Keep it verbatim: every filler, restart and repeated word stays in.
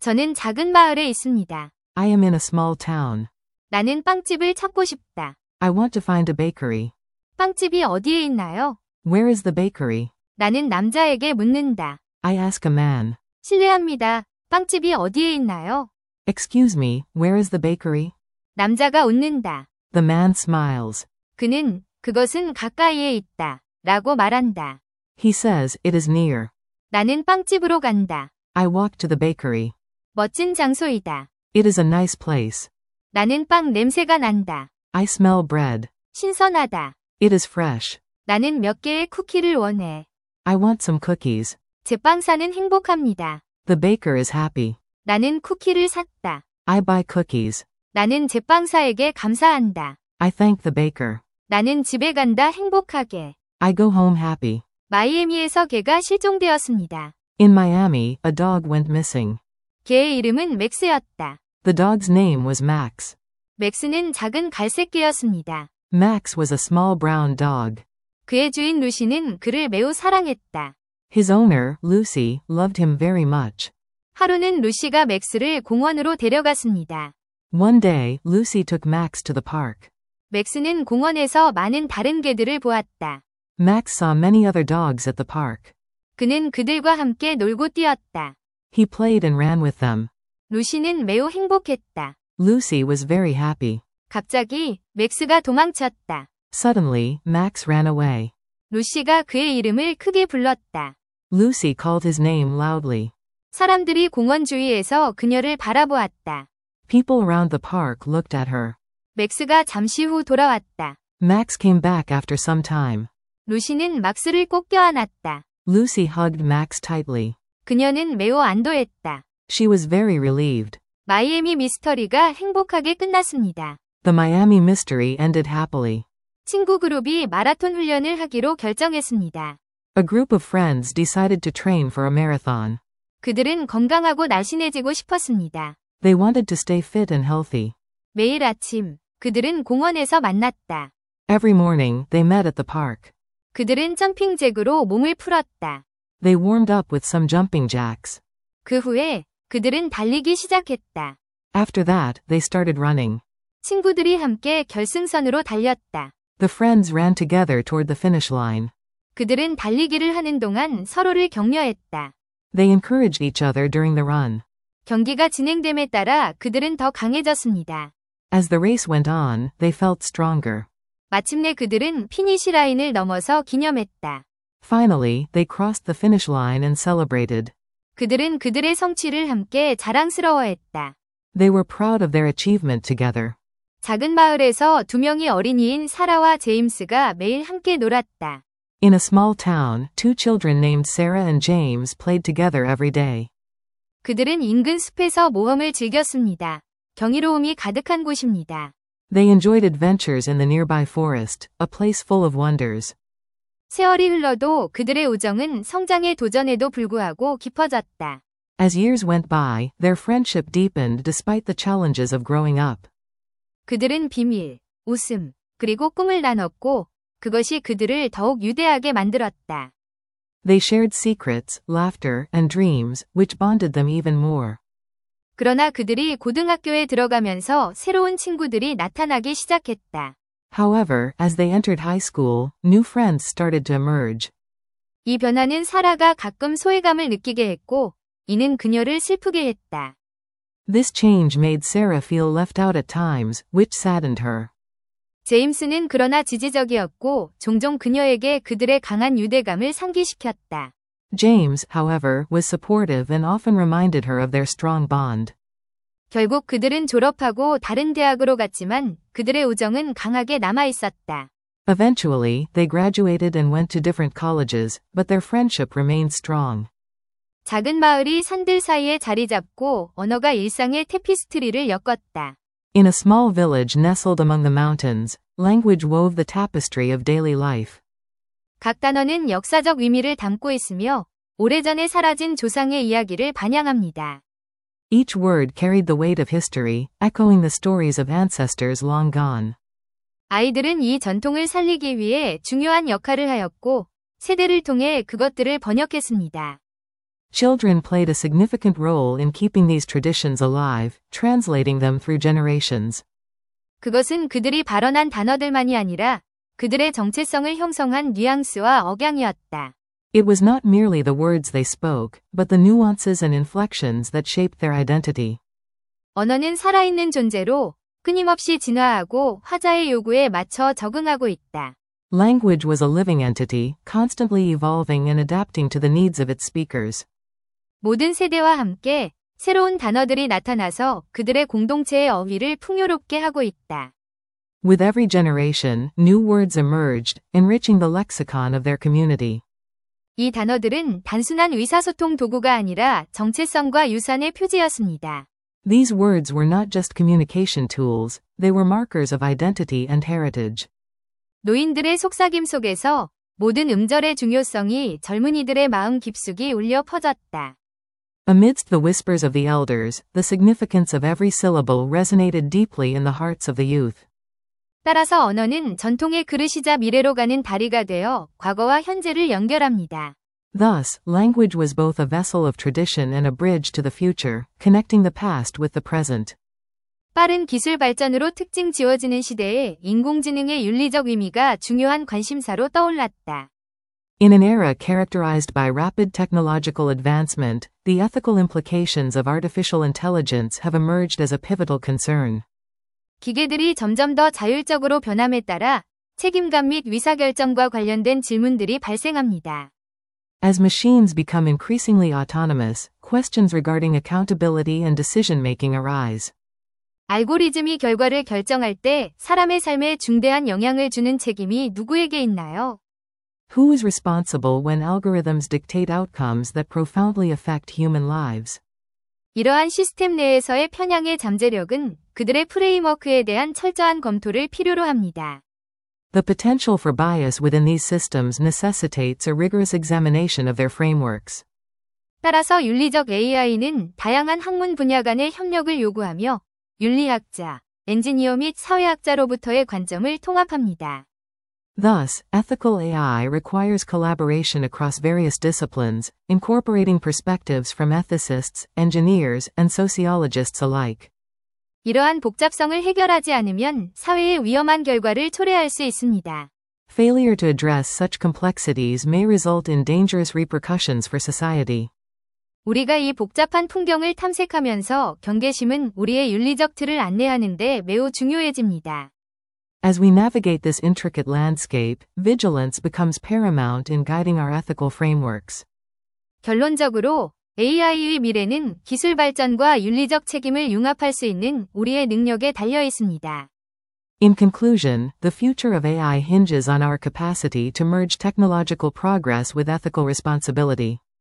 저는 작은 마을에 있습니다. I am in a small town. 나는 빵집을 찾고 싶다. I want to find a bakery. 빵집이 어디에 있나요? Where is the bakery? 나는 남자에게 묻는다. I ask a man. 실례합니다. 빵집이 어디에 있나요? Excuse me, where is the bakery? 남자가 웃는다. The man smiles. 그는 그것은 가까이에 있다. 라고 말한다. He says it is near. 나는 빵집으로 간다. I walk to the bakery. 멋진 장소이다. It is a nice place. 나는 빵 냄새가 난다. I smell bread. 신선하다. It is fresh. 나는 몇 개의 쿠키를 원해. I want some cookies. 제빵사는 행복합니다. The baker is happy. 나는 쿠키를 샀다. I buy cookies. 나는 제빵사에게 감사한다. I thank the baker. 나는 집에 간다 행복하게. I go home happy. 마이애미에서 개가 실종되었습니다. In Miami, a dog went missing. 개의 이름은 맥스였다. The dog's name was Max. 맥스는 작은 갈색 개였습니다. Max was a small brown dog. 그의 주인 루시는 그를 매우 사랑했다. His owner, Lucy, loved him very much. 하루는 루시가 맥스를 공원으로 데려갔습니다. One day, Lucy took Max to the park. 맥스는 공원에서 많은 다른 개들을 보았다. Max saw many other dogs at the park. 그는 그들과 함께 놀고 뛰었다. He played and ran with them. 루시는 매우 행복했다. Lucy was very happy. 갑자기 맥스가 도망쳤다. Suddenly, Max ran away. 루시가 그의 이름을 크게 불렀다. Lucy called his name loudly. 사람들이 공원 주위에서 그녀를 바라보았다. People around the park looked at her. 맥스가 잠시 후 돌아왔다. Max came back after some time. 루시는 막스를 꼭 껴안았다. Lucy hugged Max tightly. 그녀는 매우 안도했다. She was very relieved. 마이애미 미스터리가 행복하게 끝났습니다. The Miami mystery ended happily. 친구 그룹이 마라톤 훈련을 하기로 결정했습니다. A group of friends decided to train for a marathon. 그들은 건강하고 날씬해지고 싶었습니다. They wanted to stay fit and healthy. 매일 아침, 그들은 공원에서 만났다. Every morning, they met at the park. 그들은 점핑잭으로 몸을 풀었다. They warmed up with some jumping jacks. 그 후에 그들은 달리기 시작했다. After that, they started running. 친구들이 함께 결승선으로 달렸다. The friends ran together toward the finish line. 그들은 달리기를 하는 동안 서로를 격려했다. They encouraged each other during the run. 경기가 진행됨에 따라 그들은 더 강해졌습니다. As the race went on, they felt stronger. 마침내 그들은 피니시 라인을 넘어서 기념했다. Finally, they crossed the finish line and celebrated. 그들은 그들의 성취를 함께 자랑스러워했다. They were proud of their achievement together. 작은 마을에서 두 명의 어린이인 사라와 제임스가 매일 함께 놀았다. In a small town, two children named Sarah and James played together every day. 그들은 인근 숲에서 모험을 즐겼습니다. 경이로움이 가득한 곳입니다. They enjoyed adventures in the nearby forest, a place full of wonders. 세월이 흘러도 그들의 우정은 성장의 도전에도 불구하고 깊어졌다. As years went by, their friendship deepened despite the challenges of growing up. 그들은 비밀, 웃음, 그리고 꿈을 나눴고, 그것이 그들을 더욱 유대하게 만들었다. They shared secrets, laughter, and dreams, which bonded them even more. 그러나 그들이 고등학교에 들어가면서 새로운 친구들이 나타나기 시작했다. However, as they entered high school, new friends started to emerge. 이 변화는 사라가 가끔 소외감을 느끼게 했고, 이는 그녀를 슬프게 했다. This change made Sarah feel left out at times, which saddened her. 제임스는 그러나 지지적이었고, 종종 그녀에게 그들의 강한 유대감을 상기시켰다. James, however, was supportive and often reminded her of their strong bond. 결국 그들은 졸업하고 다른 대학으로 갔지만 그들의 우정은 강하게 남아 있었다. Eventually, they graduated and went to different colleges, but their friendship remained strong. 작은 마을이 산들 사이에 자리 잡고 언어가 일상의 테피스트리를 엮었다. In a small village nestled among the mountains, language wove the tapestry of daily life. 각 단어는 역사적 의미를 담고 있으며 오래전에 사라진 조상의 이야기를 반영합니다. Each word carried the weight of history, echoing the stories of ancestors long gone. 아이들은 이 전통을 살리기 위해 중요한 역할을 하였고, 세대를 통해 그것들을 번역했습니다. Children played a significant role in keeping these traditions alive, translating them through generations. 그것은 그들이 발언한 단어들만이 아니라 그들의 정체성을 형성한 뉘앙스와 억양이었다. It was not merely the words they spoke, but the nuances and inflections that shaped their identity. 언어는 살아있는 존재로 끊임없이 진화하고 화자의 요구에 맞춰 적응하고 있다. Language was a living entity, constantly evolving and adapting to the needs of its speakers. 모든 세대와 함께 새로운 단어들이 나타나서 그들의 공동체의 어휘를 풍요롭게 하고 있다. With every generation, new words emerged, enriching the lexicon of their community. 이 단어들은 단순한 의사소통 도구가 아니라 정체성과 유산의 표지였습니다. These words were not just communication tools, they were markers of identity and heritage. 노인들의 속삭임 속에서 모든 음절의 중요성이 젊은이들의 마음 깊숙이 울려 퍼졌다. Amidst the whispers of the elders, the significance of every syllable resonated deeply in the hearts of the youth. 따라서 언어는 전통의 그릇이자 미래로 가는 다리가 되어 과거와 현재를 연결합니다. Thus, language was both a vessel of tradition and a bridge to the future, connecting the past with the present. 빠른 기술 발전으로 특징 지워지는 시대에 인공지능의 윤리적 의미가 중요한 관심사로 떠올랐다. In an era characterized by rapid technological advancement, the ethical implications of artificial intelligence have emerged as a pivotal concern. 기계들이 점점 더 자율적으로 변함에 따라 책임감 및 의사결정과 관련된 질문들이 발생합니다. As machines become increasingly autonomous, questions regarding accountability and decision-making arise. 알고리즘이 결과를 결정할 때 사람의 삶에 중대한 영향을 주는 책임이 누구에게 있나요? Who is responsible when algorithms dictate outcomes that profoundly affect human lives? 이러한 시스템 내에서의 편향의 잠재력은 그들의 프레임워크에 대한 철저한 검토를 필요로 합니다. The potential for bias within these systems necessitates a rigorous examination of their frameworks. 따라서 윤리적 에이아이는 다양한 학문 분야 간의 협력을 요구하며 윤리학자, 엔지니어 및 사회학자로부터의 관점을 통합합니다. Thus, ethical A I requires collaboration across various disciplines, incorporating perspectives from ethicists, engineers, and sociologists alike. 이러한 복잡성을 해결하지 않으면 사회에 위험한 결과를 초래할 수 있습니다. Failure to address such complexities may result in dangerous repercussions for society. 우리가 이 복잡한 풍경을 탐색하면서 경계심은 우리의 윤리적 틀을 안내하는 데 매우 중요해집니다. As we navigate this intricate landscape, vigilance becomes paramount in guiding our ethical frameworks. 결론적으로 에이아이의 미래는 기술 발전과 윤리적 책임을 융합할 수 있는 우리의 능력에 달려 있습니다. In conclusion, the future of A I hinges on our capacity to merge technological progress with ethical responsibility.